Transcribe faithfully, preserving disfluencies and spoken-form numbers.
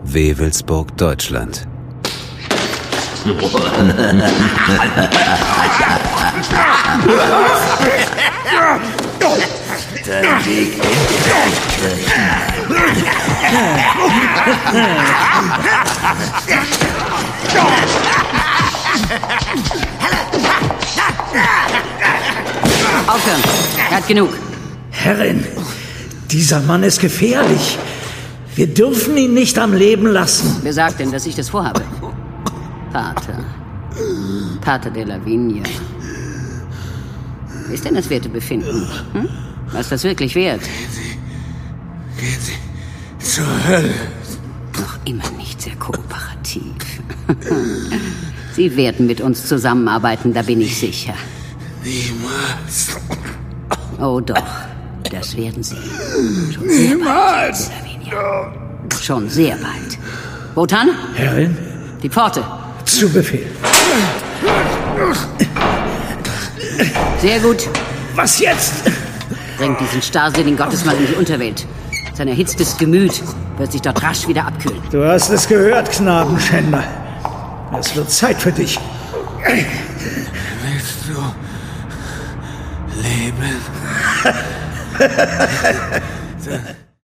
Wewelsburg, Deutschland. Dein Weg Aufhören. Er hat genug. Herrin, dieser Mann ist gefährlich. Wir dürfen ihn nicht am Leben lassen. Wer sagt denn, dass ich das vorhabe? Pater. Pater de la Vigne. Wie ist denn das Wertebefinden? Hm? Was ist das wirklich wert? Gehen Sie, gehen Sie zur Hölle. Noch immer nicht sehr kooperativ. Sie werden mit uns zusammenarbeiten, da bin ich sicher. Niemals. Oh doch, das werden Sie. Schon sehr Niemals. bald, de la Vigne. Schon sehr bald. Wotan? Herrin, Die Pforte. zu Befehl. Sehr gut. Was jetzt? Bringt diesen starrsinnigen Gottesmann in die Unterwelt. Sein erhitztes Gemüt wird sich dort rasch wieder abkühlen. Du hast es gehört, Knabenschänder. Es wird Zeit für dich. Willst du leben?